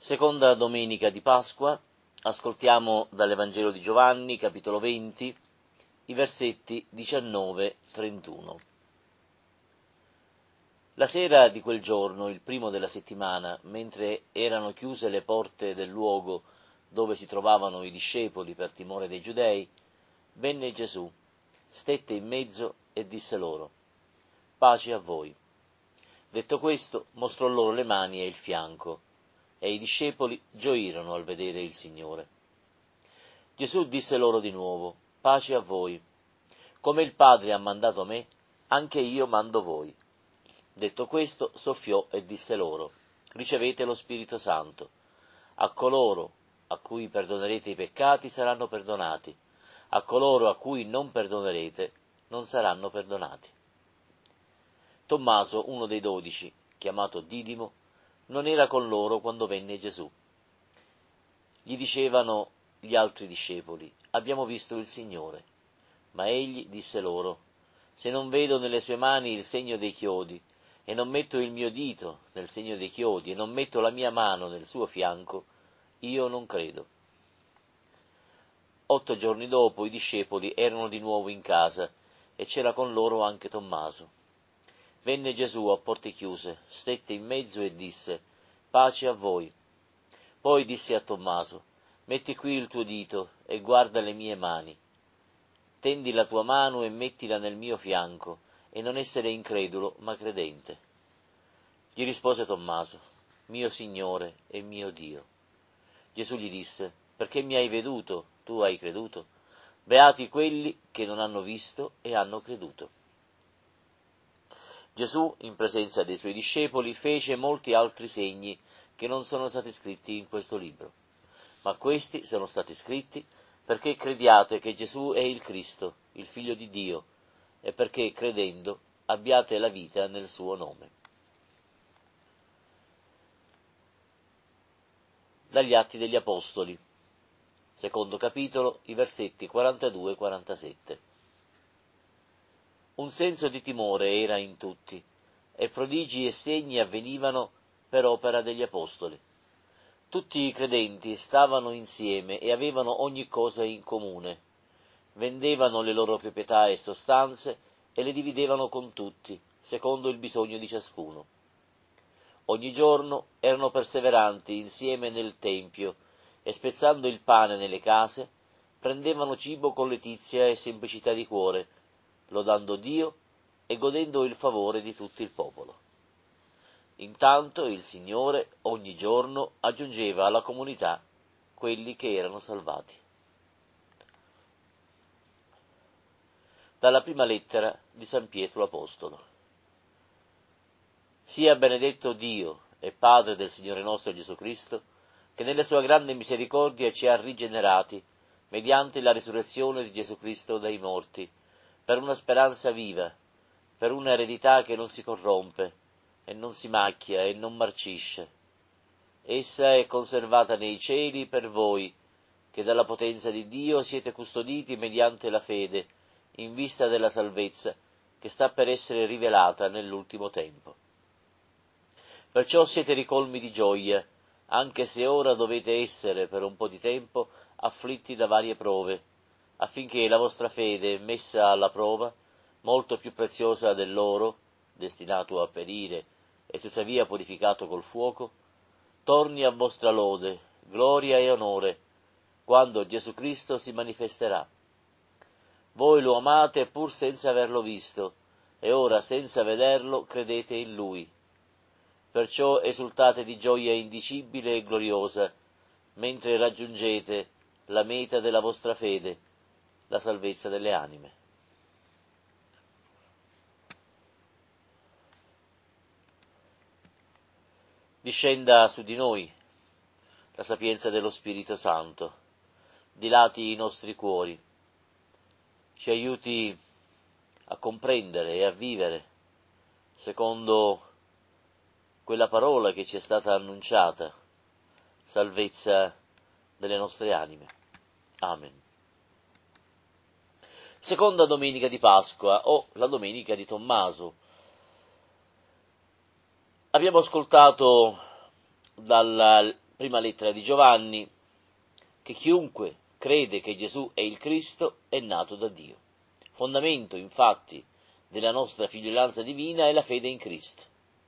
Seconda domenica di Pasqua, ascoltiamo dall'Evangelo di Giovanni, capitolo 20, i versetti 19-31. La sera di quel giorno, il primo della settimana, mentre erano chiuse le porte del luogo dove si trovavano i discepoli per timore dei Giudei, venne Gesù, stette in mezzo e disse loro: «Pace a voi». Detto questo, mostrò loro le mani e il fianco, e i discepoli gioirono al vedere il Signore. Gesù disse loro di nuovo: «Pace a voi. Come il Padre ha mandato me, anche io mando voi». Detto questo, soffiò e disse loro: «Ricevete lo Spirito Santo. A coloro a cui perdonerete i peccati saranno perdonati, a coloro a cui non perdonerete non saranno perdonati». Tommaso, uno dei 12, chiamato Didimo, non era con loro quando venne Gesù. Gli dicevano gli altri discepoli: «Abbiamo visto il Signore». Ma egli disse loro: «Se non vedo nelle sue mani il segno dei chiodi, e non metto il mio dito nel segno dei chiodi, e non metto la mia mano nel suo fianco, io non credo». 8 giorni dopo i discepoli erano di nuovo in casa, e c'era con loro anche Tommaso. Venne Gesù a porte chiuse, stette in mezzo e disse: «Pace a voi». Poi disse a Tommaso: «Metti qui il tuo dito e guarda le mie mani. Tendi la tua mano e mettila nel mio fianco, e non essere incredulo, ma credente». Gli rispose Tommaso: «Mio Signore e mio Dio». Gesù gli disse: «Perché mi hai veduto, tu hai creduto? Beati quelli che non hanno visto e hanno creduto». Gesù, in presenza dei suoi discepoli, fece molti altri segni che non sono stati scritti in questo libro, ma questi sono stati scritti perché crediate che Gesù è il Cristo, il Figlio di Dio, e perché, credendo, abbiate la vita nel suo nome. Dagli Atti degli Apostoli, secondo capitolo, i versetti 42-47. Un senso di timore era in tutti, e prodigi e segni avvenivano per opera degli apostoli. Tutti i credenti stavano insieme e avevano ogni cosa in comune. Vendevano le loro proprietà e sostanze e le dividevano con tutti, secondo il bisogno di ciascuno. Ogni giorno erano perseveranti insieme nel tempio e, spezzando il pane nelle case, prendevano cibo con letizia e semplicità di cuore, lodando Dio e godendo il favore di tutto il popolo. Intanto il Signore ogni giorno aggiungeva alla comunità quelli che erano salvati. Dalla prima lettera di San Pietro Apostolo. Sia benedetto Dio e Padre del Signore nostro Gesù Cristo, che nella sua grande misericordia ci ha rigenerati mediante la risurrezione di Gesù Cristo dai morti, per una speranza viva, per una eredità che non si corrompe, e non si macchia e non marcisce. Essa è conservata nei cieli per voi, che dalla potenza di Dio siete custoditi mediante la fede, in vista della salvezza, che sta per essere rivelata nell'ultimo tempo. Perciò siete ricolmi di gioia, anche se ora dovete essere per un po' di tempo afflitti da varie prove, affinché la vostra fede, messa alla prova, molto più preziosa dell'oro, destinato a perire e tuttavia purificato col fuoco, torni a vostra lode, gloria e onore, quando Gesù Cristo si manifesterà. Voi lo amate pur senza averlo visto, e ora senza vederlo credete in Lui. Perciò esultate di gioia indicibile e gloriosa, mentre raggiungete la meta della vostra fede, la salvezza delle anime. Discenda su di noi la sapienza dello Spirito Santo, dilati i nostri cuori, ci aiuti a comprendere e a vivere secondo quella parola che ci è stata annunciata, salvezza delle nostre anime. Amen. Seconda domenica di Pasqua, o la domenica di Tommaso. Abbiamo ascoltato dal prima lettera di Giovanni, che chiunque crede che Gesù è il Cristo è nato da Dio. Fondamento, infatti, della nostra figliolanza divina è la fede in Cristo.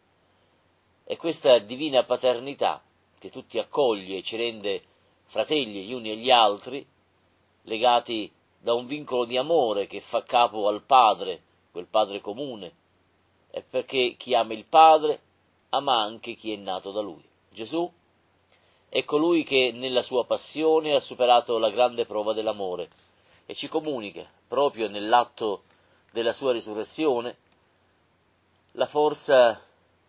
E questa divina paternità, che tutti accoglie e ci rende fratelli gli uni agli altri, legati da un vincolo di amore che fa capo al Padre, quel Padre comune, è perché chi ama il Padre ama anche chi è nato da Lui. Gesù è colui che nella sua passione ha superato la grande prova dell'amore e ci comunica, proprio nell'atto della sua risurrezione, la forza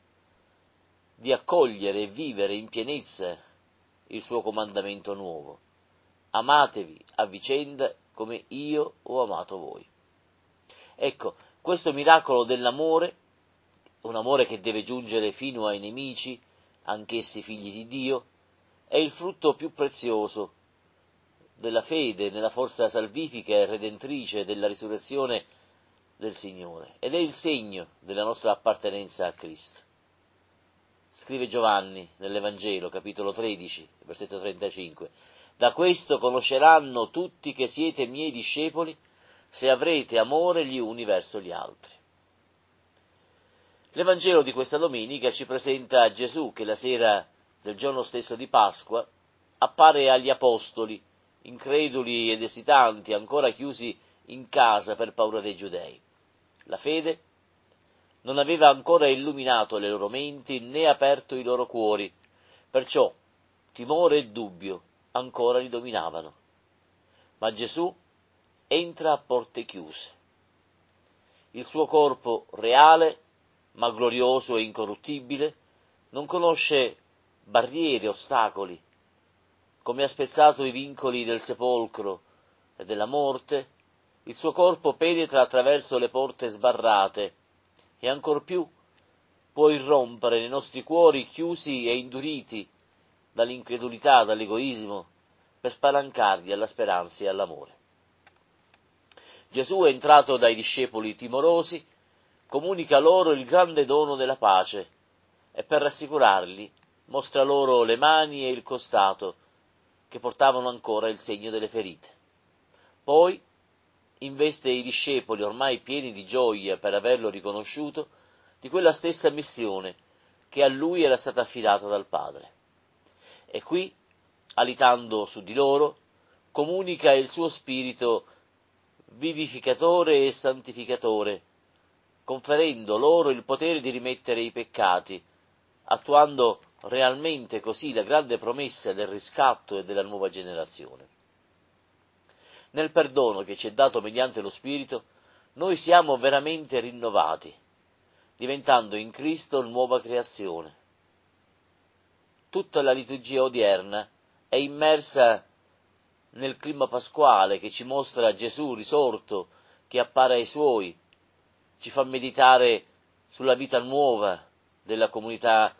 di accogliere e vivere in pienezza il suo comandamento nuovo. Amatevi a vicenda come io ho amato voi. Ecco, questo miracolo dell'amore, un amore che deve giungere fino ai nemici, anch'essi figli di Dio, è il frutto più prezioso della fede, nella forza salvifica e redentrice della risurrezione del Signore, ed è il segno della nostra appartenenza a Cristo. Scrive Giovanni nell'Evangelo, capitolo 13, versetto 35, «Da questo conosceranno tutti che siete miei discepoli, se avrete amore gli uni verso gli altri». L'Evangelo di questa domenica ci presenta Gesù che la sera del giorno stesso di Pasqua appare agli apostoli, increduli ed esitanti, ancora chiusi in casa per paura dei giudei. La fede non aveva ancora illuminato le loro menti né aperto i loro cuori, perciò timore e dubbio ancora li dominavano. Ma Gesù entra a porte chiuse. Il suo corpo reale, ma glorioso e incorruttibile, non conosce barriere, ostacoli. Come ha spezzato i vincoli del sepolcro e della morte, il suo corpo penetra attraverso le porte sbarrate e ancor più può irrompere nei nostri cuori chiusi e induriti dall'incredulità, dall'egoismo, per spalancarli alla speranza e all'amore. Gesù è entrato dai discepoli timorosi, comunica loro il grande dono della pace e per rassicurarli mostra loro le mani e il costato che portavano ancora il segno delle ferite. Poi investe i discepoli, ormai pieni di gioia per averlo riconosciuto, di quella stessa missione che a lui era stata affidata dal Padre. E qui, alitando su di loro, comunica il suo spirito vivificatore e santificatore, conferendo loro il potere di rimettere i peccati, attuando realmente così la grande promessa del riscatto e della nuova generazione. Nel perdono che ci è dato mediante lo Spirito, noi siamo veramente rinnovati, diventando in Cristo nuova creazione. Tutta la liturgia odierna è immersa nel clima pasquale che ci mostra Gesù risorto, che appare ai Suoi, ci fa meditare sulla vita nuova della comunità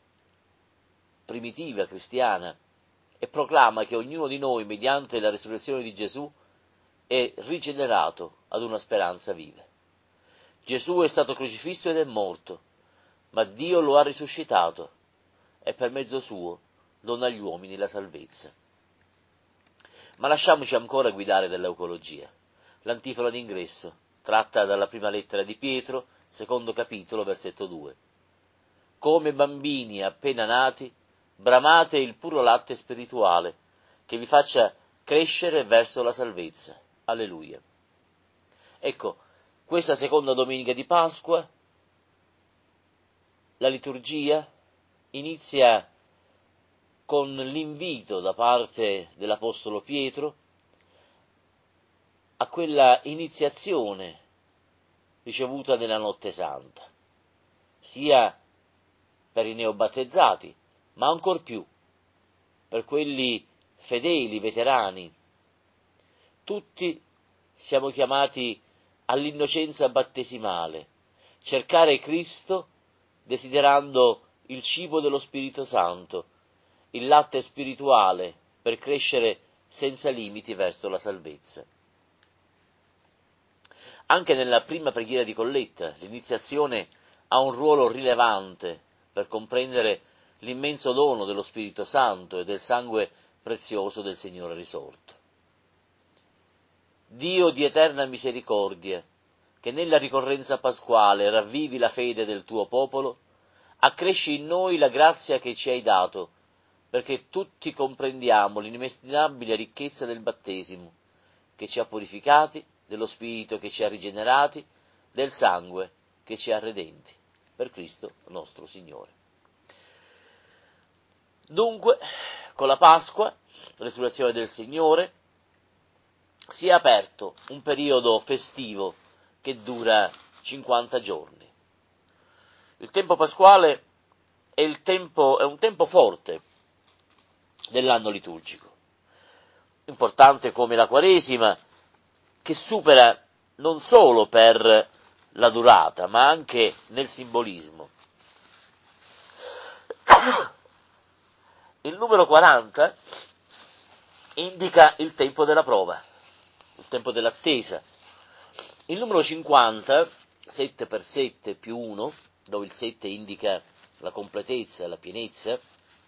primitiva cristiana e proclama che ognuno di noi, mediante la risurrezione di Gesù, è rigenerato ad una speranza viva. Gesù è stato crocifisso ed è morto, ma Dio lo ha risuscitato e per mezzo suo dona agli uomini la salvezza. Ma lasciamoci ancora guidare dall'eucologia. L'antifona d'ingresso, tratta dalla prima lettera di Pietro, secondo capitolo, versetto 2. Come bambini appena nati, bramate il puro latte spirituale, che vi faccia crescere verso la salvezza. Alleluia. Ecco, questa seconda domenica di Pasqua, la liturgia inizia con l'invito da parte dell'Apostolo Pietro a quella iniziazione ricevuta nella Notte Santa, sia per i neobattezzati, ma ancor più per quelli fedeli, veterani. Tutti siamo chiamati all'innocenza battesimale, cercare Cristo desiderando il cibo dello Spirito Santo, il latte spirituale per crescere senza limiti verso la salvezza. Anche nella prima preghiera di Colletta l'iniziazione ha un ruolo rilevante per comprendere l'immenso dono dello Spirito Santo e del sangue prezioso del Signore risorto. Dio di eterna misericordia, che nella ricorrenza pasquale ravvivi la fede del tuo popolo, accresci in noi la grazia che ci hai dato, perché tutti comprendiamo l'inestimabile ricchezza del battesimo, che ci ha purificati, dello Spirito che ci ha rigenerati, del sangue che ci ha redenti, per Cristo nostro Signore. Dunque, con la Pasqua, resurrezione del Signore, si è aperto un periodo festivo che dura 50 giorni. Il tempo pasquale è un tempo forte dell'anno liturgico, importante come la Quaresima, che supera non solo per la durata, ma anche nel simbolismo. Il numero 40 indica il tempo della prova, il tempo dell'attesa. Il numero 50, 7 per 7 più 1, dove il 7 indica la completezza e la pienezza,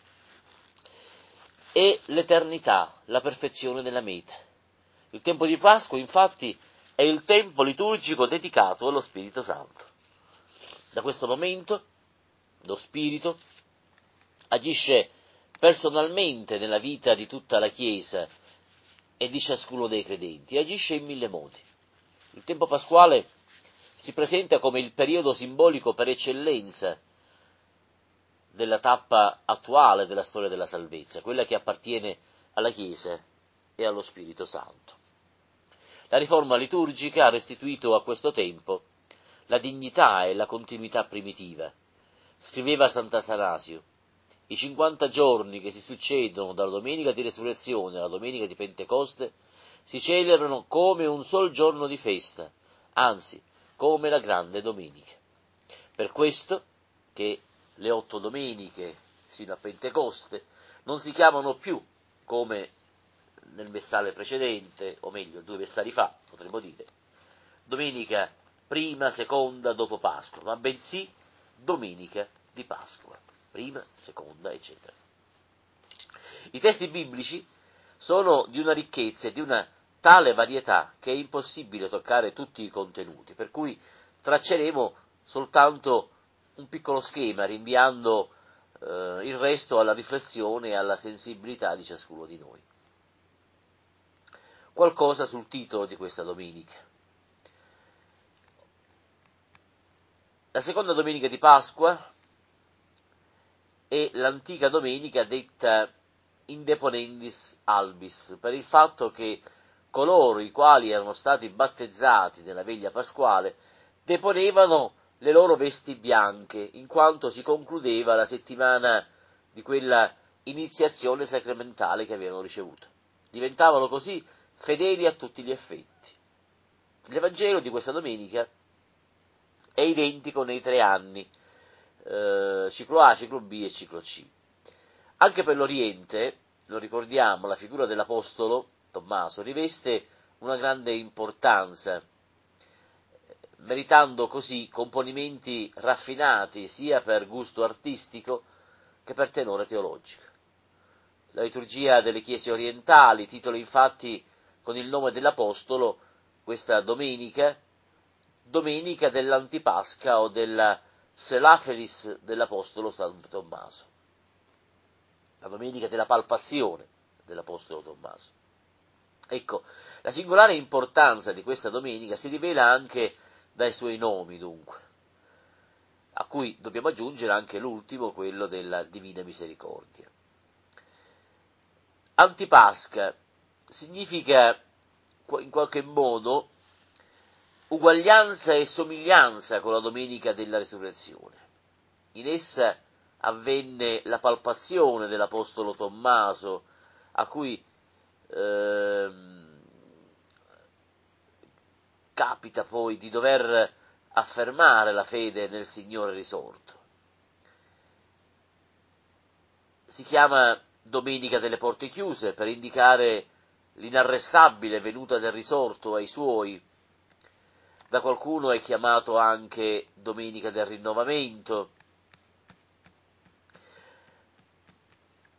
è l'eternità, la perfezione della meta. Il tempo di Pasqua, infatti, è il tempo liturgico dedicato allo Spirito Santo. Da questo momento, lo Spirito agisce personalmente nella vita di tutta la Chiesa e di ciascuno dei credenti, agisce in 1000 modi. Il tempo pasquale si presenta come il periodo simbolico per eccellenza della tappa attuale della storia della salvezza, quella che appartiene alla Chiesa e allo Spirito Santo. La riforma liturgica ha restituito a questo tempo la dignità e la continuità primitiva. Scriveva Sant'Atanasio: i 50 giorni che si succedono dalla domenica di resurrezione alla domenica di Pentecoste si celebrano come un sol giorno di festa, anzi, come la grande domenica. Per questo che le 8 domeniche sino a Pentecoste non si chiamano più, come nel messale precedente, o meglio 2 messali fa, potremmo dire, domenica prima, seconda, dopo Pasqua, ma bensì domenica di Pasqua, prima, seconda, eccetera. I testi biblici sono di una ricchezza e di una tale varietà che è impossibile toccare tutti i contenuti, per cui tracceremo soltanto un piccolo schema, rinviando il resto alla riflessione e alla sensibilità di ciascuno di noi. Qualcosa sul titolo di questa domenica. La seconda domenica di Pasqua è l'antica domenica detta Indeponendis Albis, per il fatto che coloro i quali erano stati battezzati nella veglia pasquale deponevano le loro vesti bianche, in quanto si concludeva la settimana di quella iniziazione sacramentale che avevano ricevuto. Diventavano così fedeli a tutti gli effetti. L'Evangelo di questa domenica è identico nei 3 anni, ciclo A, ciclo B e ciclo C. Anche per l'Oriente, lo ricordiamo, la figura dell'Apostolo Tommaso riveste una grande importanza, meritando così componimenti raffinati sia per gusto artistico che per tenore teologico. La liturgia delle chiese orientali titola infatti con il nome dell'Apostolo questa domenica dell'Antipasca o della Selafelis dell'Apostolo San Tommaso, la domenica della palpazione dell'Apostolo Tommaso. Ecco, la singolare importanza di questa domenica si rivela anche dai suoi nomi, dunque, a cui dobbiamo aggiungere anche l'ultimo, quello della Divina Misericordia. Antipasca significa in qualche modo uguaglianza e somiglianza con la domenica della Resurrezione. In essa avvenne la palpazione dell'Apostolo Tommaso, a cui capita poi di dover affermare la fede nel Signore risorto. Si chiama Domenica delle Porte Chiuse per indicare l'inarrestabile venuta del risorto ai suoi. Da qualcuno è chiamato anche Domenica del Rinnovamento.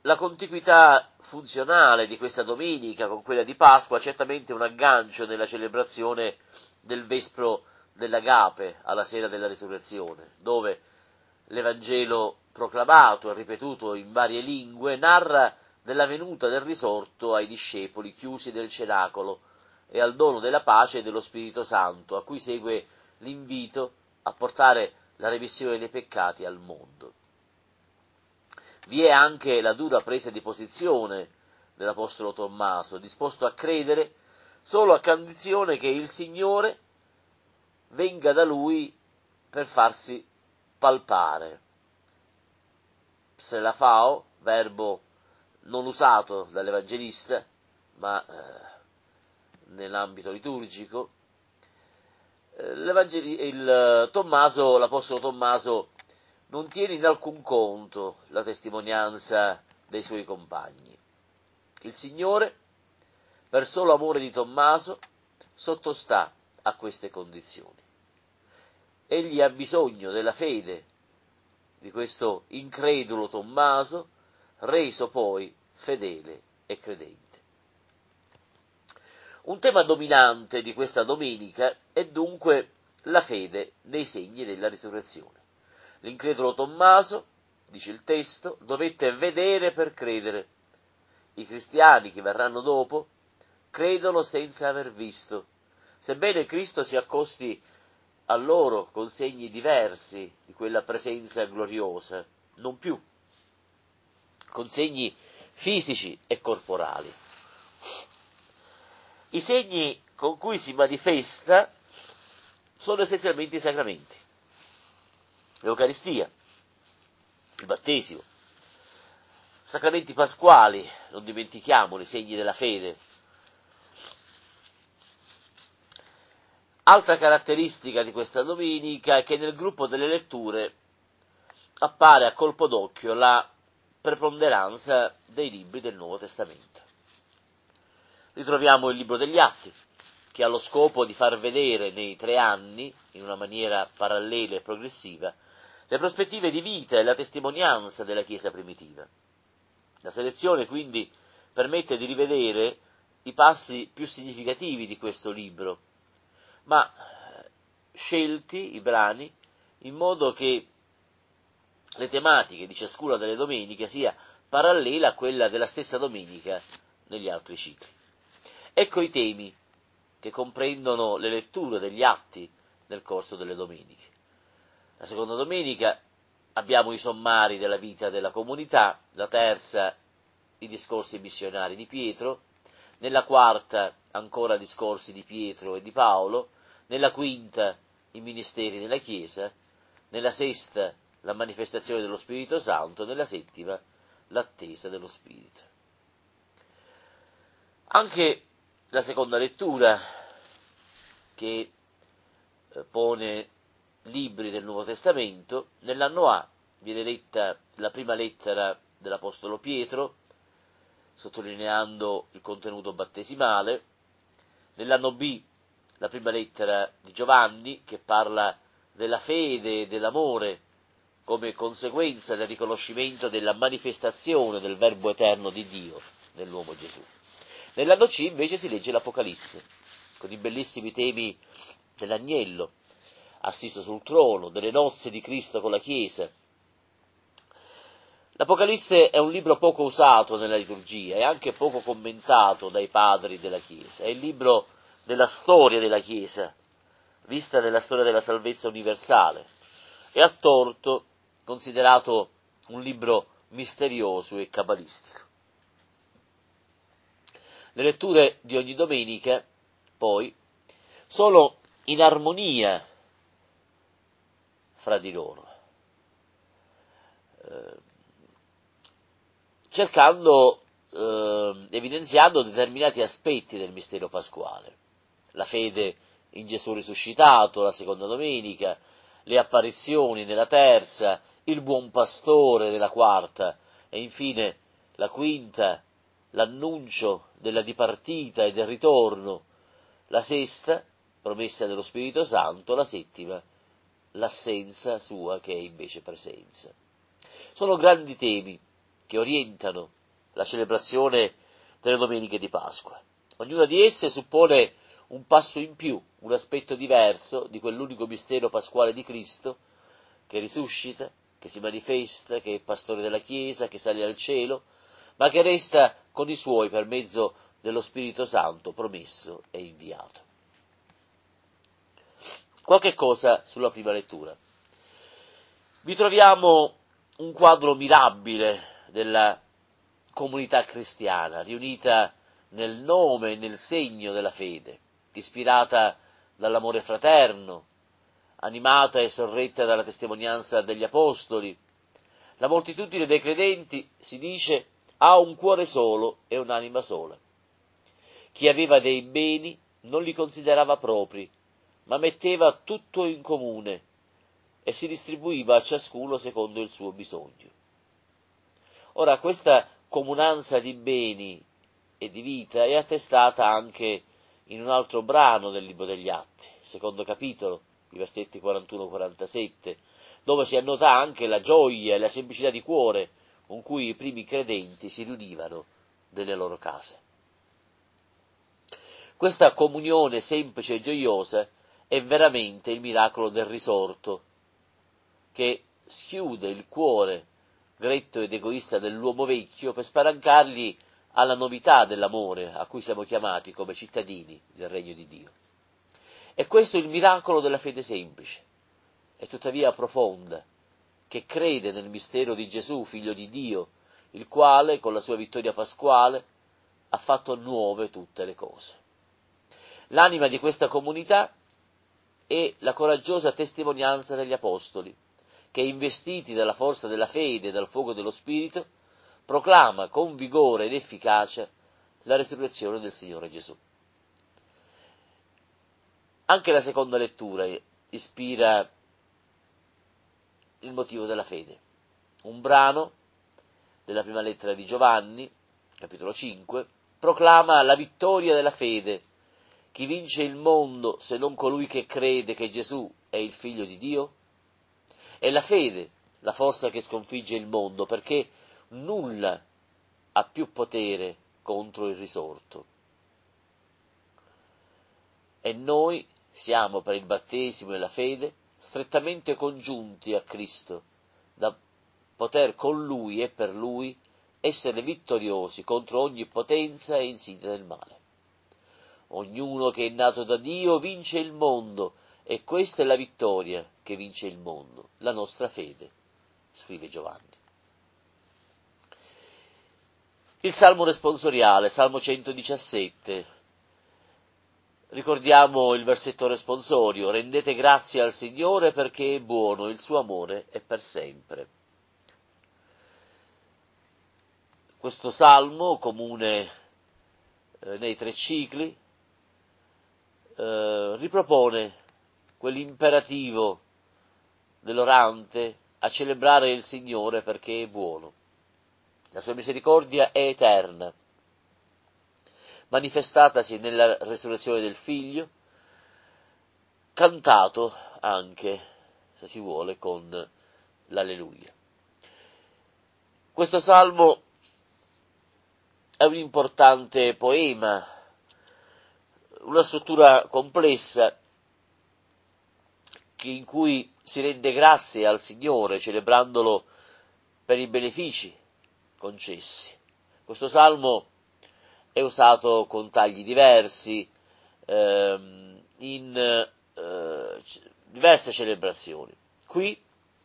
La contiguità funzionale di questa domenica con quella di Pasqua ha certamente un aggancio nella celebrazione del Vespro dell'Agape alla sera della Resurrezione, dove l'Evangelo proclamato e ripetuto in varie lingue narra della venuta del risorto ai discepoli chiusi nel cenacolo e al dono della pace e dello Spirito Santo, a cui segue l'invito a portare la remissione dei peccati al mondo. Vi è anche la dura presa di posizione dell'Apostolo Tommaso, disposto a credere solo a condizione che il Signore venga da lui per farsi palpare. Pselafao, verbo non usato dall'Evangelista, ma nell'ambito liturgico, l'Apostolo Tommaso non tiene in alcun conto la testimonianza dei suoi compagni. Il Signore, per solo amore di Tommaso, sottostà a queste condizioni. Egli ha bisogno della fede di questo incredulo Tommaso, reso poi fedele e credente. Un tema dominante di questa domenica è dunque la fede nei segni della risurrezione. L'incredulo Tommaso, dice il testo, dovette vedere per credere. I cristiani che verranno dopo credono senza aver visto, sebbene Cristo si accosti a loro con segni diversi di quella presenza gloriosa, non più con segni fisici e corporali. I segni con cui si manifesta sono essenzialmente i sacramenti, l'Eucaristia, il battesimo, sacramenti pasquali, non dimentichiamoli, segni della fede. Altra caratteristica di questa domenica è che nel gruppo delle letture appare a colpo d'occhio la preponderanza dei libri del Nuovo Testamento. Ritroviamo il libro degli Atti, che ha lo scopo di far vedere nei 3 anni, in una maniera parallela e progressiva, le prospettive di vita e la testimonianza della Chiesa primitiva. La selezione quindi permette di rivedere i passi più significativi di questo libro, ma scelti i brani in modo che le tematiche di ciascuna delle domeniche sia parallela a quella della stessa domenica negli altri cicli. Ecco i temi che comprendono le letture degli atti nel corso delle domeniche. La seconda domenica abbiamo i sommari della vita della comunità, la terza i discorsi missionari di Pietro, nella quarta ancora discorsi di Pietro e di Paolo, nella quinta i ministeri della Chiesa, nella sesta la manifestazione dello Spirito Santo, nella settima l'attesa dello Spirito. Anche la seconda lettura, che pone libri del Nuovo Testamento, nell'anno A viene letta la prima lettera dell'Apostolo Pietro, sottolineando il contenuto battesimale, nell'anno B la prima lettera di Giovanni, che parla della fede e dell'amore come conseguenza del riconoscimento della manifestazione del Verbo eterno di Dio nell'uomo Gesù. Nell'anno C invece si legge l'Apocalisse, con i bellissimi temi dell'agnello, assiso sul trono, delle nozze di Cristo con la Chiesa. L'Apocalisse è un libro poco usato nella liturgia e anche poco commentato dai padri della Chiesa. È il libro della storia della Chiesa, vista nella storia della salvezza universale, e a torto considerato un libro misterioso e cabalistico. Le letture di ogni domenica, poi, sono in armonia fra di loro, evidenziando determinati aspetti del mistero pasquale: la fede in Gesù risuscitato, la seconda domenica, le apparizioni nella terza, il buon pastore nella quarta, e infine la quinta, l'annuncio della dipartita e del ritorno, la sesta, promessa dello Spirito Santo, la settima, l'assenza sua che è invece presenza. Sono grandi temi che orientano la celebrazione delle domeniche di Pasqua. Ognuna di esse suppone un passo in più, un aspetto diverso di quell'unico mistero pasquale di Cristo che risuscita, che si manifesta, che è pastore della Chiesa, che sale al cielo, ma che resta con i suoi per mezzo dello Spirito Santo promesso e inviato. Qualche cosa sulla prima lettura. Vi troviamo un quadro mirabile della comunità cristiana, riunita nel nome e nel segno della fede, ispirata dall'amore fraterno, animata e sorretta dalla testimonianza degli apostoli. La moltitudine dei credenti, si dice, ha un cuore solo e un'anima sola. Chi aveva dei beni non li considerava propri, ma metteva tutto in comune e si distribuiva a ciascuno secondo il suo bisogno. Ora, questa comunanza di beni e di vita è attestata anche in un altro brano del Libro degli Atti, secondo capitolo, i versetti 41-47, dove si annota anche la gioia e la semplicità di cuore con cui i primi credenti si riunivano nelle loro case. Questa comunione semplice e gioiosa è veramente il miracolo del risorto, che schiude il cuore gretto ed egoista dell'uomo vecchio per spalancargli alla novità dell'amore a cui siamo chiamati come cittadini del regno di Dio. E questo è il miracolo della fede semplice, e tuttavia profonda, che crede nel mistero di Gesù, figlio di Dio, il quale, con la sua vittoria pasquale, ha fatto nuove tutte le cose. L'anima di questa comunità è la coraggiosa testimonianza degli apostoli, che, investiti dalla forza della fede e dal fuoco dello Spirito, proclama con vigore ed efficacia la resurrezione del Signore Gesù. Anche la seconda lettura ispira il motivo della fede. Un brano della prima lettera di Giovanni, capitolo 5, proclama la vittoria della fede. Chi vince il mondo se non colui che crede che Gesù è il Figlio di Dio? È la fede la forza che sconfigge il mondo, perché nulla ha più potere contro il risorto. E noi siamo per il battesimo e la fede strettamente congiunti a Cristo, da poter con Lui e per Lui essere vittoriosi contro ogni potenza e insidia del male. Ognuno che è nato da Dio vince il mondo, e questa è la vittoria che vince il mondo, la nostra fede, scrive Giovanni. Il Salmo responsoriale, Salmo 117. Ricordiamo il versetto responsorio: rendete grazie al Signore perché è buono, il suo amore è per sempre. Questo salmo, comune nei 3 cicli, ripropone quell'imperativo dell'orante a celebrare il Signore perché è buono. La sua misericordia è eterna, manifestatasi nella resurrezione del Figlio, cantato anche, se si vuole, con l'Alleluia. Questo salmo è un importante poema, una struttura complessa in cui si rende grazie al Signore, celebrandolo per i benefici concessi. Questo salmo è usato con tagli diversi in diverse celebrazioni. Qui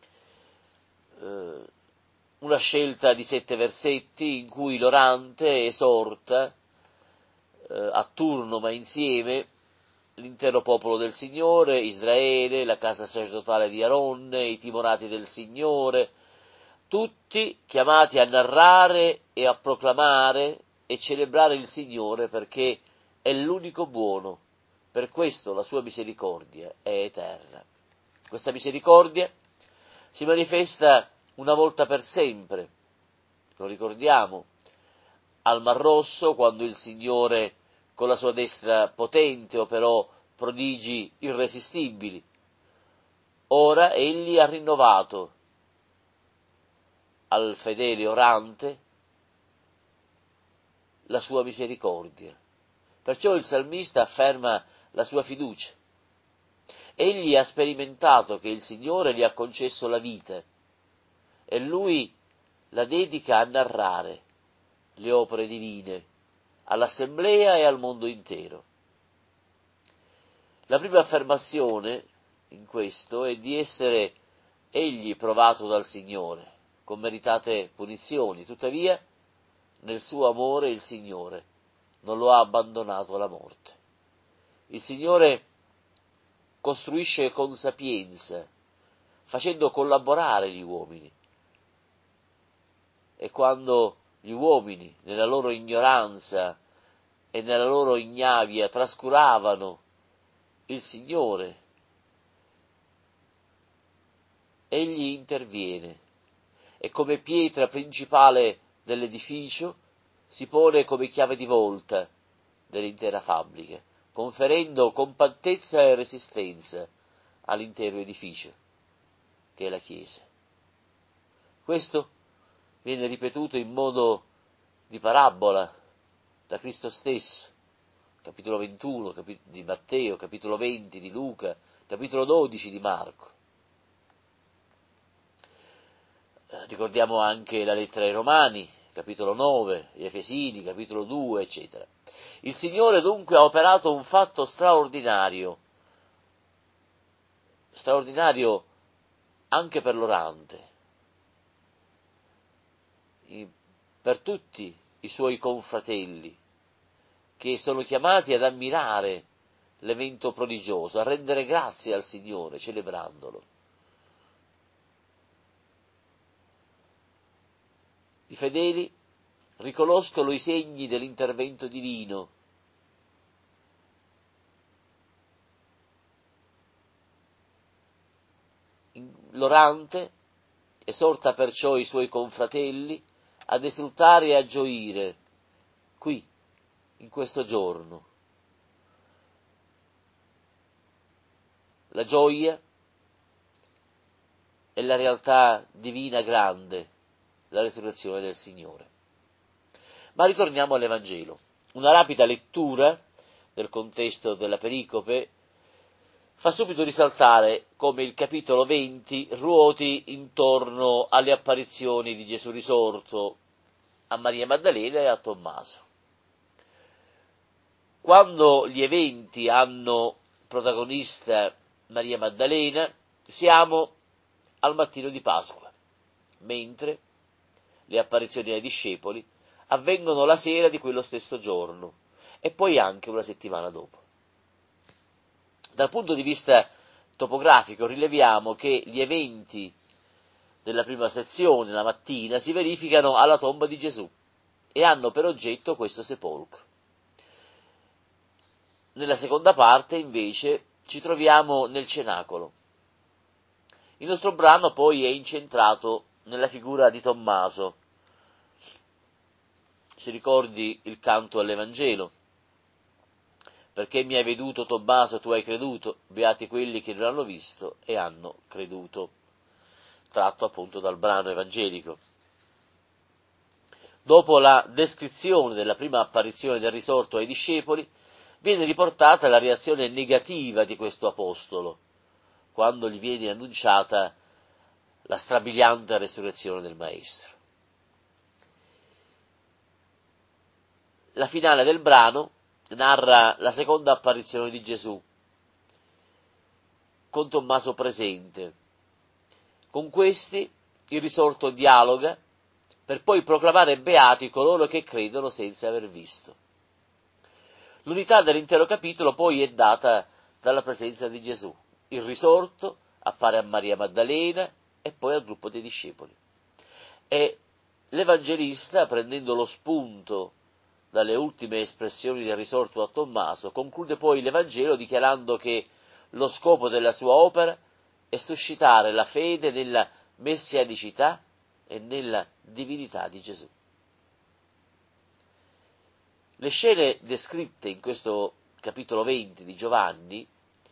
una scelta di 7 versetti in cui l'orante esorta a turno ma insieme l'intero popolo del Signore, Israele, la casa sacerdotale di Aronne, i timorati del Signore, tutti chiamati a narrare e a proclamare e celebrare il Signore perché è l'unico buono, per questo la sua misericordia è eterna. Questa misericordia si manifesta una volta per sempre, lo ricordiamo, al Mar Rosso, quando il Signore con la sua destra potente operò prodigi irresistibili. Ora egli ha rinnovato al fedele orante la sua misericordia. Perciò il salmista afferma la sua fiducia. Egli ha sperimentato che il Signore gli ha concesso la vita e lui la dedica a narrare le opere divine all'assemblea e al mondo intero. La prima affermazione in questo è di essere egli provato dal Signore, con meritate punizioni, tuttavia nel suo amore il Signore non lo ha abbandonato alla morte. Il Signore costruisce con sapienza, facendo collaborare gli uomini. E quando gli uomini, nella loro ignoranza e nella loro ignavia, trascuravano il Signore, egli interviene e come pietra principale dell'edificio si pone come chiave di volta dell'intera fabbrica, conferendo compattezza e resistenza all'intero edificio, che è la Chiesa. Questo viene ripetuto in modo di parabola da Cristo stesso, capitolo 21 di Matteo, capitolo 20 di Luca, capitolo 12 di Marco. Ricordiamo anche la lettera ai Romani, capitolo 9, gli Efesini, capitolo 2, eccetera. Il Signore dunque ha operato un fatto straordinario anche per l'orante, per tutti i suoi confratelli, che sono chiamati ad ammirare l'evento prodigioso, a rendere grazie al Signore, celebrandolo. I fedeli riconoscono i segni dell'intervento divino. L'orante esorta perciò i suoi confratelli ad esultare e a gioire qui, in questo giorno. La gioia è la realtà divina grande, la resurrezione del Signore. Ma ritorniamo all'Evangelo. Una rapida lettura del contesto della pericope fa subito risaltare come il capitolo 20 ruoti intorno alle apparizioni di Gesù risorto a Maria Maddalena e a Tommaso. Quando gli eventi hanno protagonista Maria Maddalena, siamo al mattino di Pasqua, mentre le apparizioni ai discepoli avvengono la sera di quello stesso giorno e poi anche una settimana dopo. Dal punto di vista topografico rileviamo che gli eventi della prima sezione, la mattina, si verificano alla tomba di Gesù e hanno per oggetto questo sepolcro. Nella seconda parte, invece, ci troviamo nel cenacolo. Il nostro brano poi è incentrato nella figura di Tommaso. Si ricordi il canto all'Evangelo. Perché mi hai veduto, Tommaso, tu hai creduto, beati quelli che non hanno visto e hanno creduto. Tratto appunto dal brano evangelico. Dopo la descrizione della prima apparizione del risorto ai discepoli, viene riportata la reazione negativa di questo apostolo, quando gli viene annunciata la strabiliante resurrezione del Maestro. La finale del brano narra la seconda apparizione di Gesù, con Tommaso presente. Con questi il risorto dialoga per poi proclamare beati coloro che credono senza aver visto. L'unità dell'intero capitolo poi è data dalla presenza di Gesù. Il risorto appare a Maria Maddalena e poi al gruppo dei discepoli. E l'Evangelista, prendendo lo spunto dalle ultime espressioni del risorto a Tommaso, conclude poi l'Evangelo dichiarando che lo scopo della sua opera è suscitare la fede nella messianicità e nella divinità di Gesù. Le scene descritte in questo capitolo 20 di Giovanni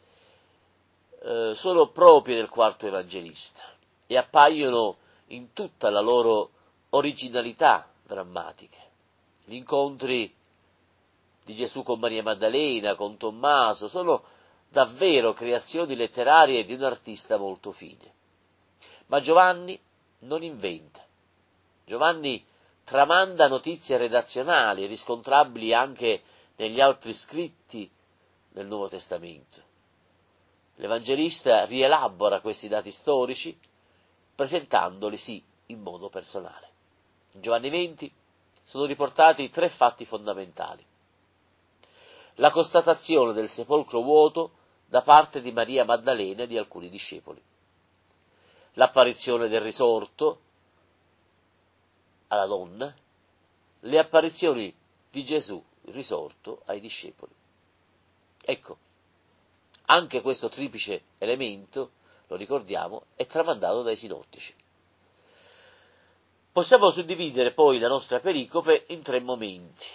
sono proprie del quarto evangelista e appaiono in tutta la loro originalità drammatica. gli incontri di Gesù con Maria Maddalena, con Tommaso, sono davvero creazioni letterarie di un artista molto fine. Ma Giovanni non inventa. Giovanni tramanda notizie redazionali, riscontrabili anche negli altri scritti del Nuovo Testamento. L'Evangelista rielabora questi dati storici, presentandoli sì in modo personale. In Giovanni 20 sono riportati 3 fatti fondamentali. La constatazione del sepolcro vuoto da parte di Maria Maddalena e di alcuni discepoli. L'apparizione del risorto alla donna, le apparizioni di Gesù risorto ai discepoli. Ecco, anche questo triplice elemento, lo ricordiamo, è tramandato dai sinottici. Possiamo suddividere poi la nostra pericope in 3 momenti.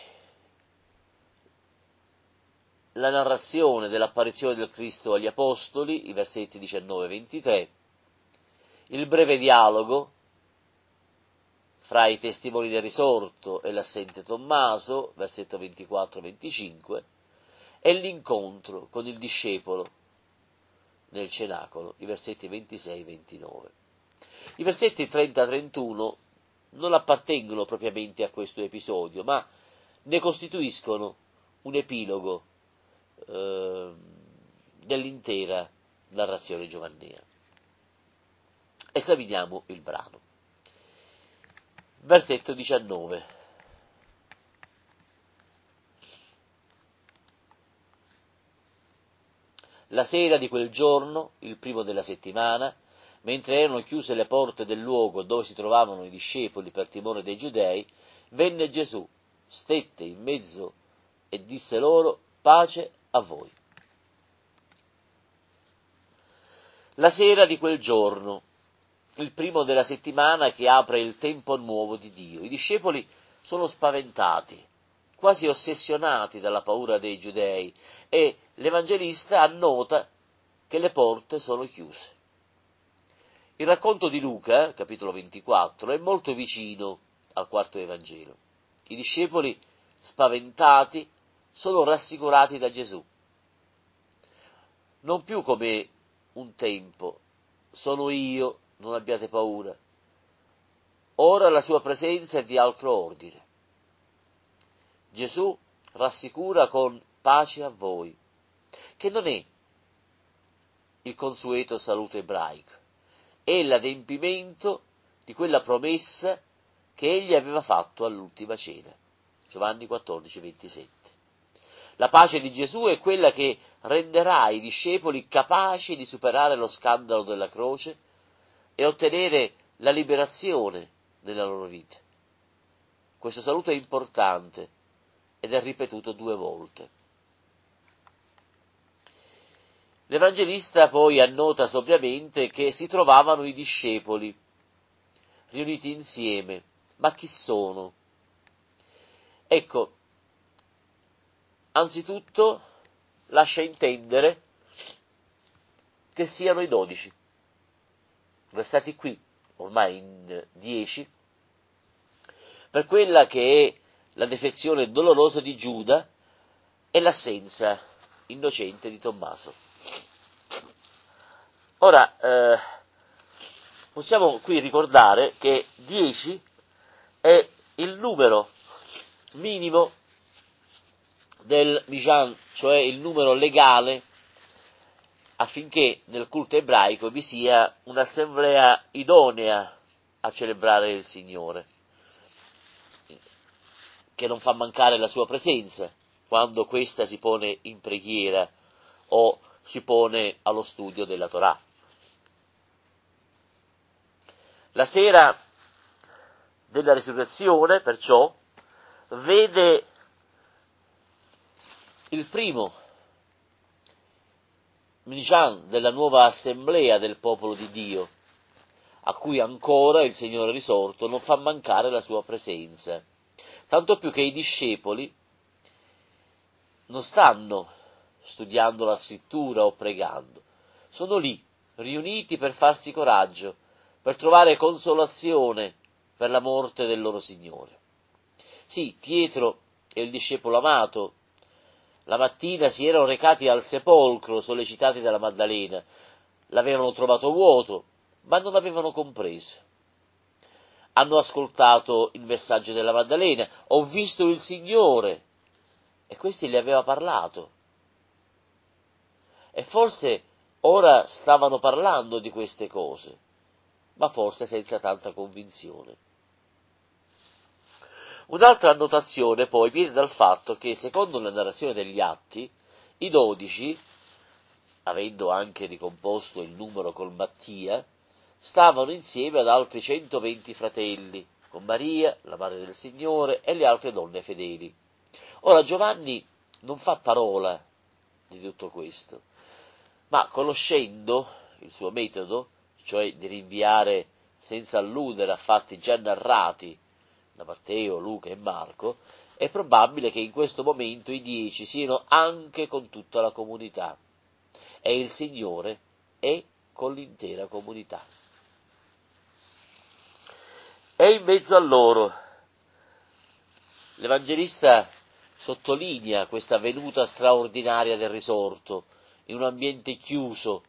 La narrazione dell'apparizione del Cristo agli Apostoli, i versetti 19 e 23, il breve dialogo fra i testimoni del risorto e l'assente Tommaso, versetto 24-25, e l'incontro con il discepolo nel cenacolo, i versetti 26-29. I versetti 30-31 non appartengono propriamente a questo episodio, ma ne costituiscono un epilogo dell'intera narrazione giovannea. Esaminiamo il brano. Versetto 19. La sera di quel giorno, il primo della settimana, mentre erano chiuse le porte del luogo dove si trovavano i discepoli per timore dei giudei, venne Gesù, stette in mezzo e disse loro: pace a voi. La sera di quel giorno, il primo della settimana che apre il tempo nuovo di Dio. I discepoli sono spaventati, quasi ossessionati dalla paura dei giudei, e l'Evangelista annota che le porte sono chiuse. Il racconto di Luca, capitolo 24, è molto vicino al quarto Evangelo. I discepoli, spaventati, sono rassicurati da Gesù. Non più come un tempo: sono io, non abbiate paura. Ora la sua presenza è di altro ordine. Gesù rassicura con pace a voi, che non è il consueto saluto ebraico, è l'adempimento di quella promessa che egli aveva fatto all'ultima cena. Giovanni 14, 27. La pace di Gesù è quella che renderà i discepoli capaci di superare lo scandalo della croce e ottenere la liberazione nella loro vita. Questo saluto è importante ed è ripetuto 2 volte. L'Evangelista poi annota sobriamente che si trovavano i discepoli riuniti insieme. Ma chi sono? Ecco, anzitutto lascia intendere che siano i 12, restati qui ormai in 10, per quella che è la defezione dolorosa di Giuda e l'assenza innocente di Tommaso. Ora, possiamo qui ricordare che 10 è il numero minimo del Mishkan, cioè il numero legale affinché nel culto ebraico vi sia un'assemblea idonea a celebrare il Signore, che non fa mancare la sua presenza quando questa si pone in preghiera o si pone allo studio della Torah. La sera della risurrezione, perciò, vede il primo Mishkan della nuova assemblea del popolo di Dio, a cui ancora il Signore risorto non fa mancare la sua presenza, tanto più che i discepoli non stanno studiando la scrittura o pregando, sono lì, riuniti per farsi coraggio, per trovare consolazione per la morte del loro Signore. Sì, Pietro e il discepolo amato la mattina si erano recati al sepolcro sollecitati dalla Maddalena, l'avevano trovato vuoto, ma non avevano compreso. Hanno ascoltato il messaggio della Maddalena, ho visto il Signore, e questi gli aveva parlato. E forse ora stavano parlando di queste cose, ma forse senza tanta convinzione. Un'altra annotazione poi viene dal fatto che, secondo la narrazione degli Atti, i 12, avendo anche ricomposto il numero col Mattia, stavano insieme ad altri 120 fratelli, con Maria, la madre del Signore, e le altre donne fedeli. Ora Giovanni non fa parola di tutto questo, ma conoscendo il suo metodo, cioè di rinviare senza alludere a fatti già narrati da Matteo, Luca e Marco, è probabile che in questo momento i 10 siano anche con tutta la comunità e il Signore è con l'intera comunità. E in mezzo a loro l'Evangelista sottolinea questa venuta straordinaria del risorto in un ambiente chiuso.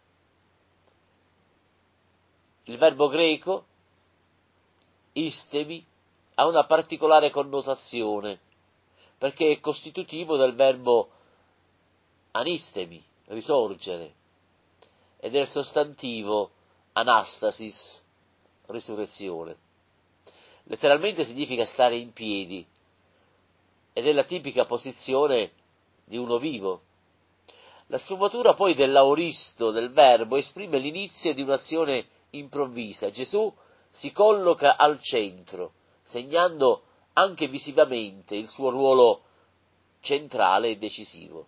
Il verbo greco, istemi, ha una particolare connotazione, perché è costitutivo del verbo anistemi, risorgere, e del sostantivo anastasis, risurrezione. Letteralmente significa stare in piedi, ed è la tipica posizione di uno vivo. La sfumatura poi dell'aoristo del verbo esprime l'inizio di un'azione improvvisa. Gesù si colloca al centro, segnando anche visivamente il suo ruolo centrale e decisivo.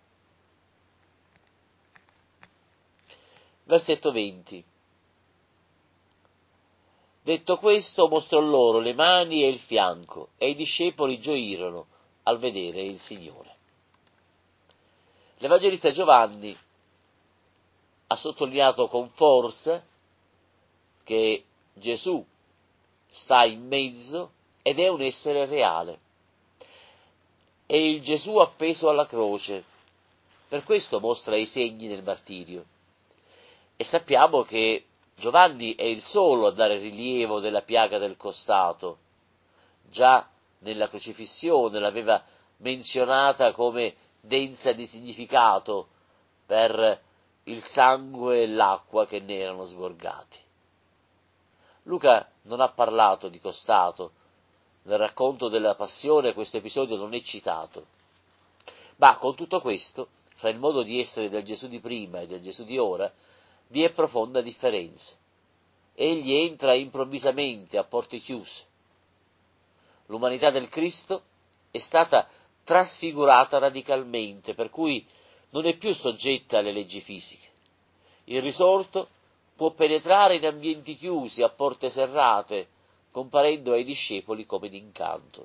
Versetto 20. Detto questo, mostrò loro le mani e il fianco, e i discepoli gioirono al vedere il Signore. L'Evangelista Giovanni ha sottolineato con forza che Gesù sta in mezzo ed è un essere reale. È il Gesù appeso alla croce, per questo mostra i segni del martirio. E sappiamo che Giovanni è il solo a dare rilievo della piaga del costato. Già nella crocifissione l'aveva menzionata come densa di significato per il sangue e l'acqua che ne erano sgorgati. Luca non ha parlato di costato, nel racconto della passione questo episodio non è citato, ma con tutto questo, fra il modo di essere del Gesù di prima e del Gesù di ora, vi è profonda differenza. Egli entra improvvisamente a porte chiuse. L'umanità del Cristo è stata trasfigurata radicalmente, per cui non è più soggetta alle leggi fisiche. Il risorto può penetrare in ambienti chiusi, a porte serrate, comparendo ai discepoli come d'incanto.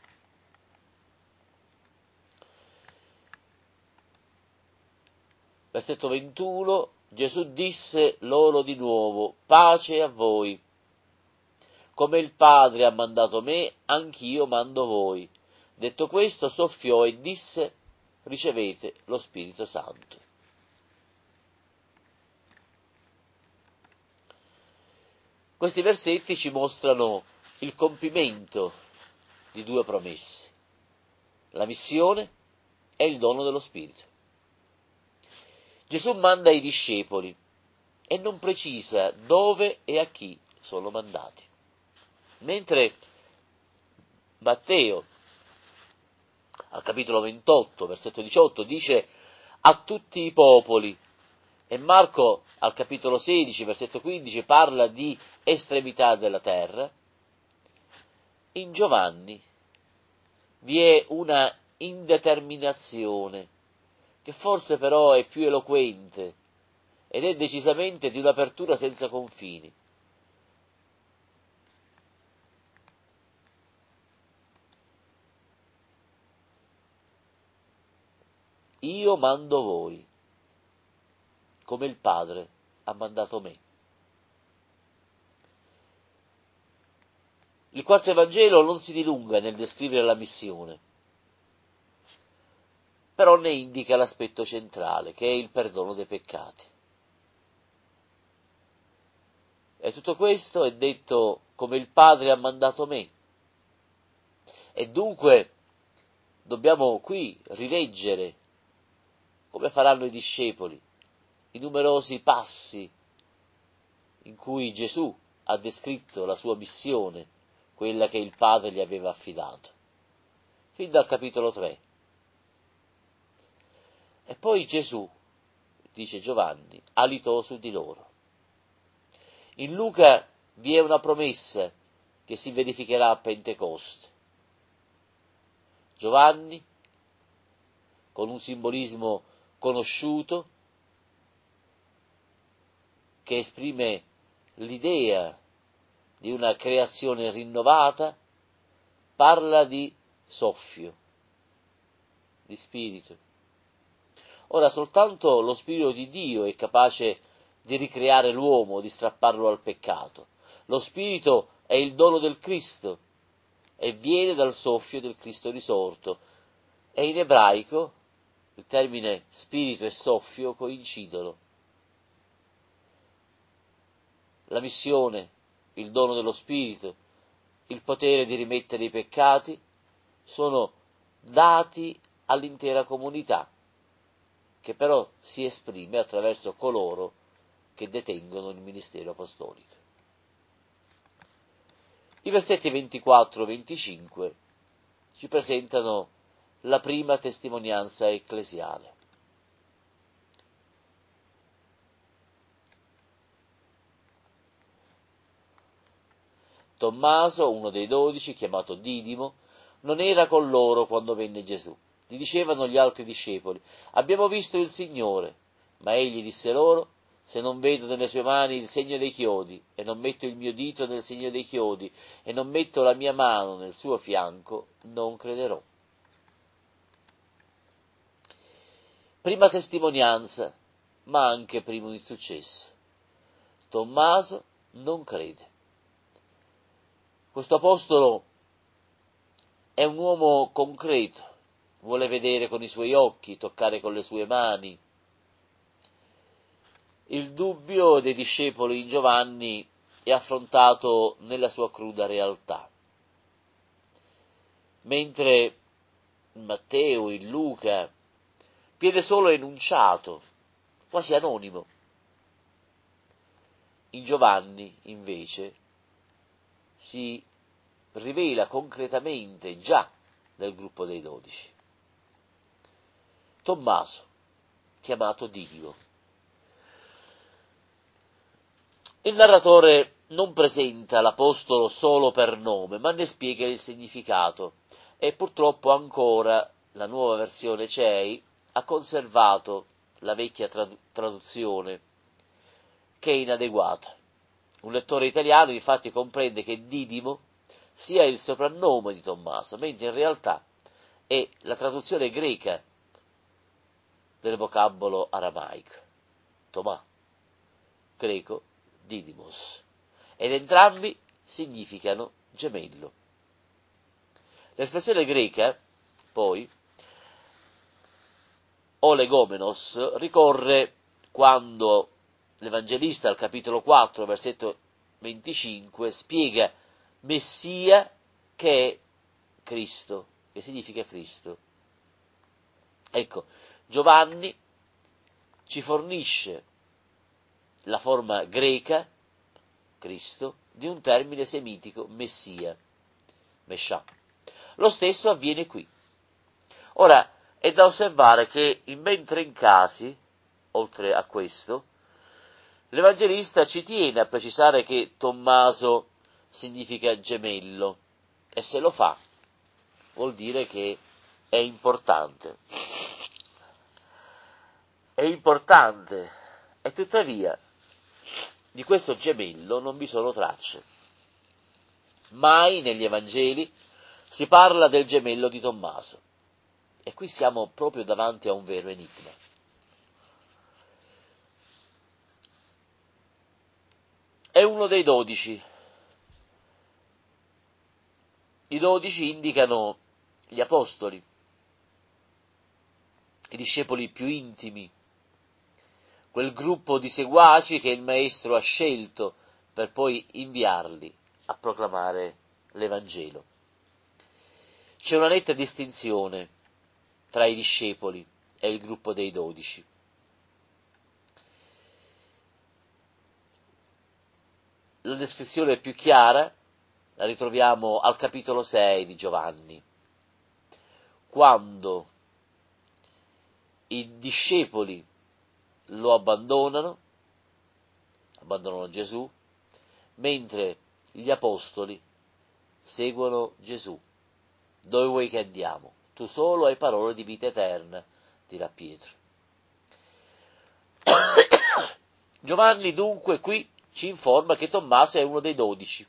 Versetto 21, Gesù disse loro di nuovo, pace a voi. Come il Padre ha mandato me, anch'io mando voi. Detto questo, soffiò e disse, ricevete lo Spirito Santo. Questi versetti ci mostrano il compimento di due promesse, la missione e il dono dello Spirito. Gesù manda i discepoli e non precisa dove e a chi sono mandati. Mentre Matteo, al capitolo 28, versetto 18, dice a tutti i popoli, e Marco, al capitolo 16, versetto 15, parla di estremità della terra, in Giovanni vi è una indeterminazione, che forse però è più eloquente, ed è decisamente di un'apertura senza confini. Io mando voi, come il Padre ha mandato me. Il quarto Evangelo non si dilunga nel descrivere la missione, però ne indica l'aspetto centrale, che è il perdono dei peccati. E tutto questo è detto come il Padre ha mandato me. E dunque dobbiamo qui rileggere, come faranno i discepoli, i numerosi passi in cui Gesù ha descritto la sua missione, quella che il Padre gli aveva affidato, fin dal capitolo 3. E poi Gesù, dice Giovanni, alitò su di loro. In Luca vi è una promessa che si verificherà a Pentecoste. Giovanni, con un simbolismo conosciuto, che esprime l'idea di una creazione rinnovata, parla di soffio, di spirito. Ora, soltanto lo Spirito di Dio è capace di ricreare l'uomo, di strapparlo al peccato. Lo Spirito è il dono del Cristo e viene dal soffio del Cristo risorto. E in ebraico il termine spirito e soffio coincidono. La missione, il dono dello Spirito, il potere di rimettere i peccati sono dati all'intera comunità, che però si esprime attraverso coloro che detengono il ministero apostolico. I versetti 24-25 ci presentano la prima testimonianza ecclesiale. Tommaso, uno dei 12, chiamato Didimo, non era con loro quando venne Gesù. Gli dicevano gli altri discepoli: abbiamo visto il Signore. Ma egli disse loro: se non vedo nelle sue mani il segno dei chiodi, e non metto il mio dito nel segno dei chiodi, e non metto la mia mano nel suo fianco, non crederò. Prima testimonianza, ma anche primo insuccesso. Tommaso non crede. Questo apostolo è un uomo concreto, vuole vedere con i suoi occhi, toccare con le sue mani. Il dubbio dei discepoli in Giovanni è affrontato nella sua cruda realtà, mentre in Matteo, in Luca, viene solo enunciato, quasi anonimo. In Giovanni, invece, si rivela concretamente già nel gruppo dei 12. Tommaso, chiamato Didimo. Il narratore non presenta l'apostolo solo per nome, ma ne spiega il significato, e purtroppo ancora la nuova versione CEI ha conservato la vecchia traduzione, che è inadeguata. Un lettore italiano infatti comprende che Didimo sia il soprannome di Tommaso, mentre in realtà è la traduzione greca del vocabolo aramaico, Tomà, greco Didymos, ed entrambi significano gemello. L'espressione greca, poi, olegomenos, ricorre quando l'Evangelista al capitolo 4, versetto 25, spiega Messia che è Cristo, che significa Cristo. Ecco, Giovanni ci fornisce la forma greca, Cristo, di un termine semitico, Messia, Mescià. Lo stesso avviene qui. Ora, è da osservare che in ben 3 casi, oltre a questo, l'Evangelista ci tiene a precisare che Tommaso significa gemello, e se lo fa, vuol dire che è importante. È importante, e tuttavia di questo gemello non vi sono tracce. Mai negli Evangeli si parla del gemello di Tommaso. E qui siamo proprio davanti a un vero enigma. È uno dei 12, I 12 indicano gli apostoli, i discepoli più intimi, quel gruppo di seguaci che il Maestro ha scelto per poi inviarli a proclamare l'Evangelo. C'è una netta distinzione tra i discepoli e il gruppo dei 12. La descrizione più chiara la ritroviamo al capitolo 6 di Giovanni, quando i discepoli lo abbandonano Gesù, mentre gli apostoli seguono Gesù. Dove vuoi che andiamo? Tu solo hai parole di vita eterna, dirà Pietro. Giovanni dunque qui ci informa che Tommaso è uno dei 12.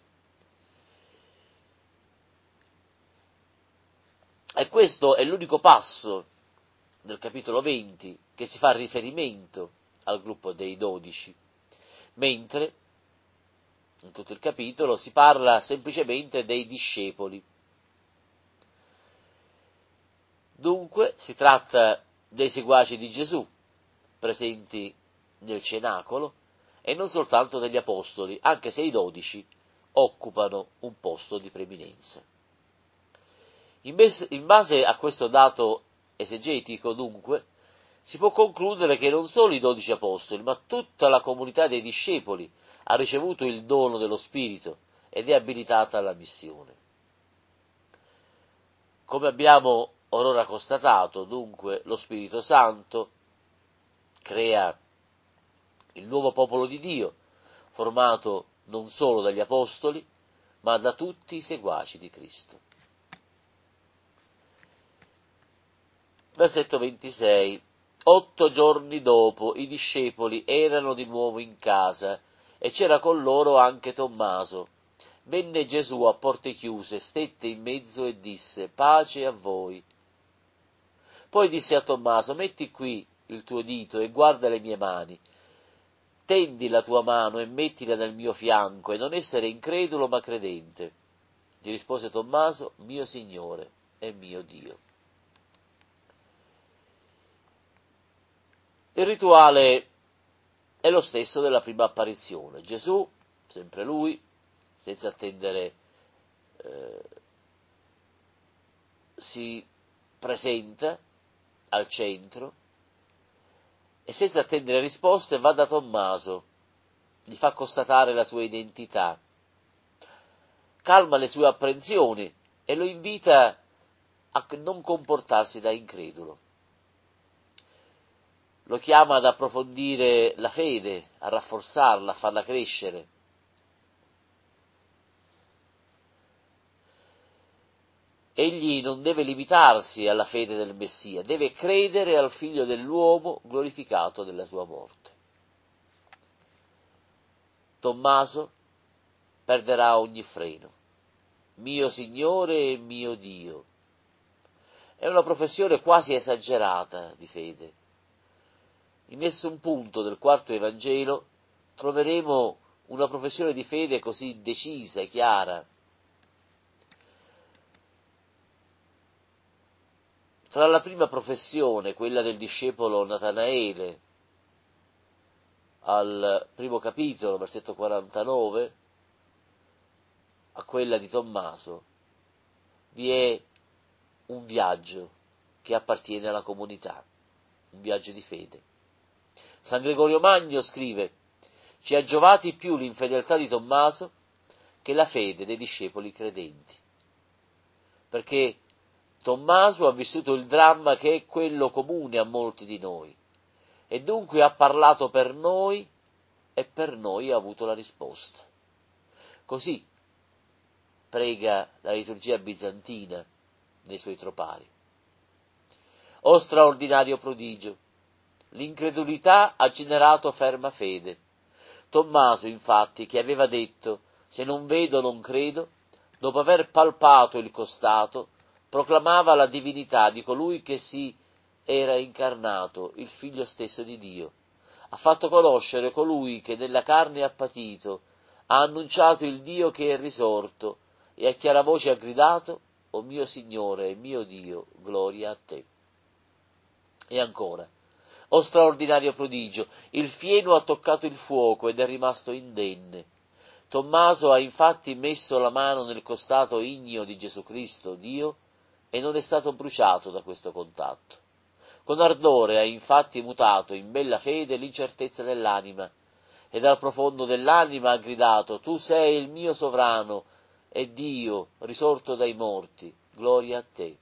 E questo è l'unico passo del capitolo 20 che si fa riferimento al gruppo dei 12, mentre in tutto il capitolo si parla semplicemente dei discepoli. Dunque si tratta dei seguaci di Gesù, presenti nel cenacolo, e non soltanto degli apostoli, anche se i 12 occupano un posto di preeminenza. In base a questo dato esegetico, dunque, si può concludere che non solo i 12 apostoli, ma tutta la comunità dei discepoli ha ricevuto il dono dello Spirito ed è abilitata alla missione. Come abbiamo orora constatato, dunque, lo Spirito Santo crea il nuovo popolo di Dio, formato non solo dagli apostoli, ma da tutti i seguaci di Cristo. Versetto 26. 8 giorni dopo i discepoli erano di nuovo in casa e c'era con loro anche Tommaso. Venne Gesù a porte chiuse, stette in mezzo e disse: pace a voi. Poi disse a Tommaso: metti qui il tuo dito e guarda le mie mani. Tendi la tua mano e mettila nel mio fianco e non essere incredulo ma credente. Gli rispose Tommaso: mio Signore e mio Dio. Il rituale è lo stesso della prima apparizione. Gesù, sempre lui, senza attendere, si presenta al centro e senza attendere risposte va da Tommaso, gli fa constatare la sua identità, calma le sue apprensioni e lo invita a non comportarsi da incredulo. Lo chiama ad approfondire la fede, a rafforzarla, a farla crescere. Egli non deve limitarsi alla fede del Messia, deve credere al Figlio dell'uomo glorificato della sua morte. Tommaso perderà ogni freno. Mio Signore e mio Dio. È una professione quasi esagerata di fede. In nessun punto del quarto Evangelo troveremo una professione di fede così decisa e chiara. Tra la prima professione, quella del discepolo Natanaele, al primo capitolo, versetto 49, a quella di Tommaso, vi è un viaggio che appartiene alla comunità, un viaggio di fede. San Gregorio Magno scrive: ci ha giovati più l'infedeltà di Tommaso che la fede dei discepoli credenti, perché Tommaso ha vissuto il dramma che è quello comune a molti di noi, e dunque ha parlato per noi e per noi ha avuto la risposta. Così prega la liturgia bizantina nei suoi tropari. O straordinario prodigio! L'incredulità ha generato ferma fede. Tommaso, infatti, che aveva detto: se non vedo non credo, dopo aver palpato il costato, proclamava la divinità di colui che si era incarnato, il Figlio stesso di Dio. Ha fatto conoscere colui che nella carne ha patito, ha annunciato il Dio che è risorto, e a chiara voce ha gridato: «O mio Signore e mio Dio, gloria a te». E ancora: «O straordinario prodigio, il fieno ha toccato il fuoco ed è rimasto indenne». Tommaso ha infatti messo la mano nel costato igneo di Gesù Cristo, Dio, e non è stato bruciato da questo contatto. Con ardore ha infatti mutato in bella fede l'incertezza dell'anima, e dal profondo dell'anima ha gridato: «Tu sei il mio sovrano e Dio, risorto dai morti, gloria a te».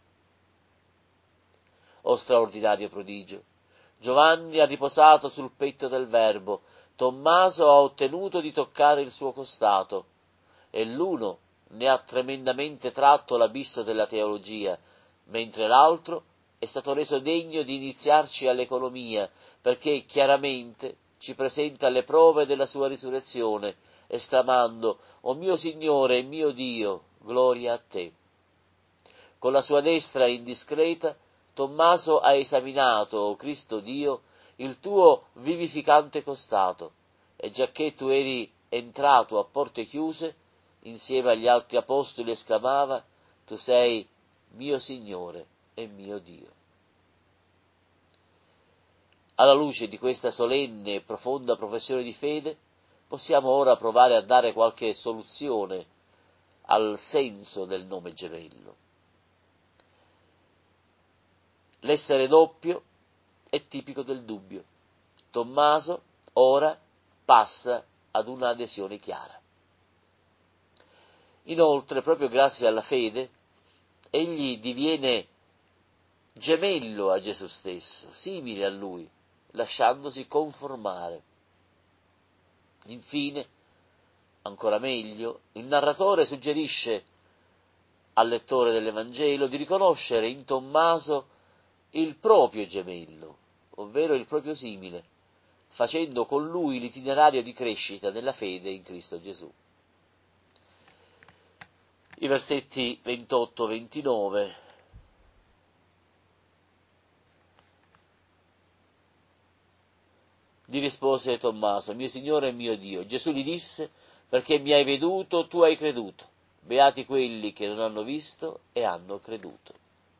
O straordinario prodigio! Giovanni ha riposato sul petto del Verbo, Tommaso ha ottenuto di toccare il suo costato, e l'uno ne ha tremendamente tratto l'abisso della teologia, mentre l'altro è stato reso degno di iniziarci all'economia, perché chiaramente ci presenta le prove della sua risurrezione, esclamando: «O mio Signore e mio Dio, gloria a te». Con la sua destra indiscreta, Tommaso ha esaminato, o Cristo Dio, il tuo vivificante costato, e giacché tu eri entrato a porte chiuse, insieme agli altri apostoli esclamava: «Tu sei mio Signore e mio Dio». Alla luce di questa solenne e profonda professione di fede, possiamo ora provare a dare qualche soluzione al senso del nome gemello. L'essere doppio è tipico del dubbio. Tommaso ora passa ad un'adesione chiara. Inoltre, proprio grazie alla fede, egli diviene gemello a Gesù stesso, simile a lui, lasciandosi conformare. Infine, ancora meglio, il narratore suggerisce al lettore dell'Evangelo di riconoscere in Tommaso il proprio gemello, ovvero il proprio simile, facendo con lui l'itinerario di crescita nella fede in Cristo Gesù. I versetti 28-29. Gli rispose Tommaso: «Mio Signore e mio Dio». Gesù gli disse: «Perché mi hai veduto, tu hai creduto. Beati quelli che non hanno visto e hanno creduto».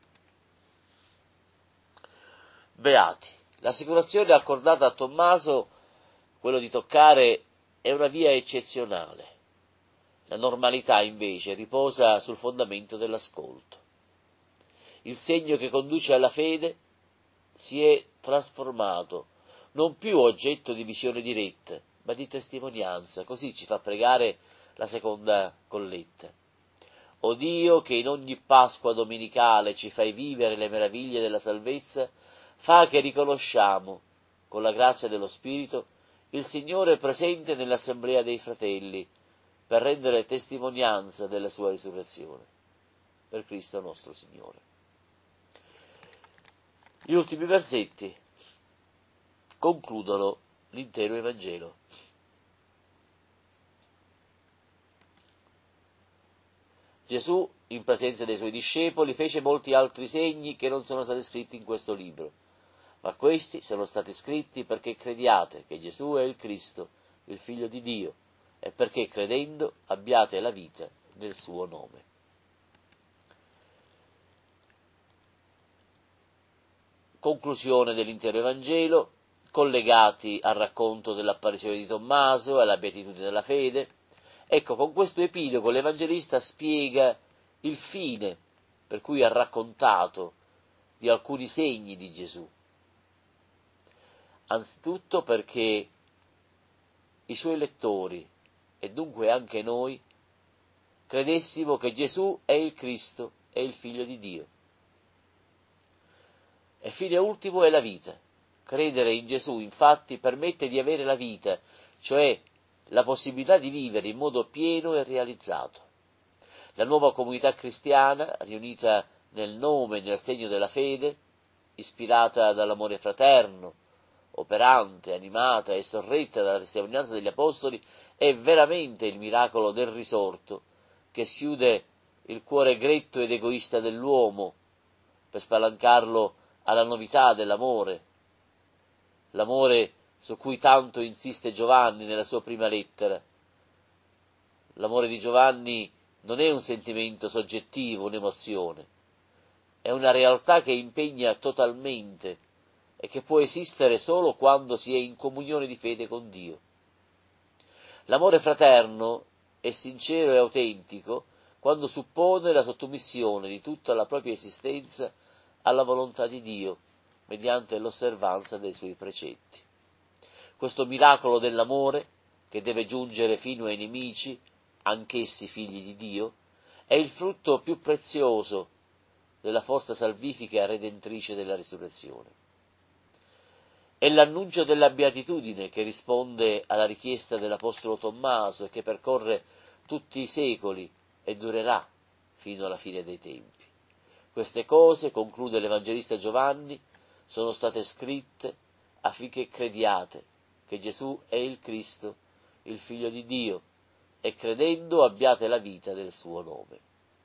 Beati. L'assicurazione accordata a Tommaso, quello di toccare, è una via eccezionale. La normalità, invece, riposa sul fondamento dell'ascolto. Il segno che conduce alla fede si è trasformato, non più oggetto di visione diretta, ma di testimonianza. Così ci fa pregare la seconda colletta. O Dio, che in ogni Pasqua domenicale ci fai vivere le meraviglie della salvezza, fa che riconosciamo, con la grazia dello Spirito, il Signore presente nell'assemblea dei fratelli, per rendere testimonianza della sua risurrezione. Per Cristo nostro Signore. Gli ultimi versetti concludono l'intero Evangelo. Gesù, in presenza dei suoi discepoli, fece molti altri segni che non sono stati scritti in questo libro, ma questi sono stati scritti perché crediate che Gesù è il Cristo, il Figlio di Dio, e perché credendo abbiate la vita nel suo nome. Conclusione dell'intero Evangelo, collegati al racconto dell'apparizione di Tommaso e alla beatitudine della fede. Ecco, con questo epilogo l'Evangelista spiega il fine per cui ha raccontato di alcuni segni di Gesù. Anzitutto perché i suoi lettori, e dunque anche noi, credessimo che Gesù è il Cristo, è il Figlio di Dio. E fine ultimo è la vita. Credere in Gesù, infatti, permette di avere la vita, cioè la possibilità di vivere in modo pieno e realizzato. La nuova comunità cristiana, riunita nel nome e nel segno della fede, ispirata dall'amore fraterno, operante, animata e sorretta dalla testimonianza degli Apostoli, è veramente il miracolo del risorto che schiude il cuore gretto ed egoista dell'uomo per spalancarlo alla novità dell'amore, l'amore su cui tanto insiste Giovanni nella sua prima lettera, l'amore di Giovanni non è un sentimento soggettivo, un'emozione, è una realtà che impegna totalmente e che può esistere solo quando si è in comunione di fede con Dio. L'amore fraterno è sincero e autentico quando suppone la sottomissione di tutta la propria esistenza alla volontà di Dio, mediante l'osservanza dei suoi precetti. Questo miracolo dell'amore, che deve giungere fino ai nemici, anch'essi figli di Dio, è il frutto più prezioso della forza salvifica e redentrice della risurrezione. È l'annuncio della beatitudine che risponde alla richiesta dell'Apostolo Tommaso e che percorre tutti i secoli e durerà fino alla fine dei tempi. Queste cose, conclude l'Evangelista Giovanni, sono state scritte affinché crediate che Gesù è il Cristo, il Figlio di Dio, e credendo abbiate la vita del suo nome.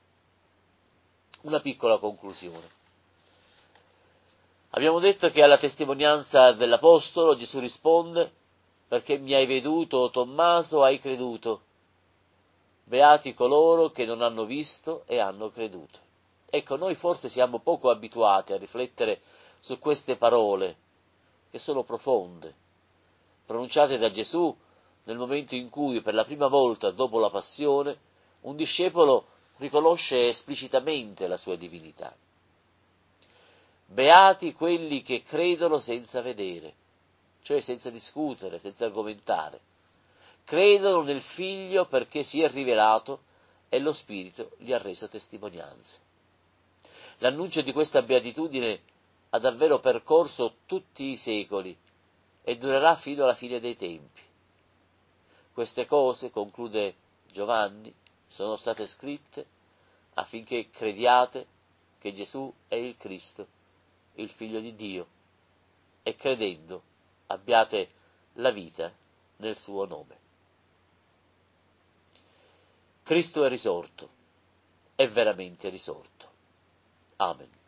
Una piccola conclusione. Abbiamo detto che alla testimonianza dell'Apostolo Gesù risponde: perché mi hai veduto, Tommaso, hai creduto. Beati coloro che non hanno visto e hanno creduto. Ecco, noi forse siamo poco abituati a riflettere su queste parole, che sono profonde, pronunciate da Gesù nel momento in cui, per la prima volta dopo la passione, un discepolo riconosce esplicitamente la sua divinità. Beati quelli che credono senza vedere, cioè senza discutere, senza argomentare. Credono nel Figlio perché si è rivelato e lo Spirito gli ha reso testimonianza. L'annuncio di questa beatitudine ha davvero percorso tutti i secoli e durerà fino alla fine dei tempi. Queste cose, conclude Giovanni, sono state scritte affinché crediate che Gesù è il Cristo, il Figlio di Dio, e credendo abbiate la vita nel suo nome. Cristo è risorto, è veramente risorto. Amen.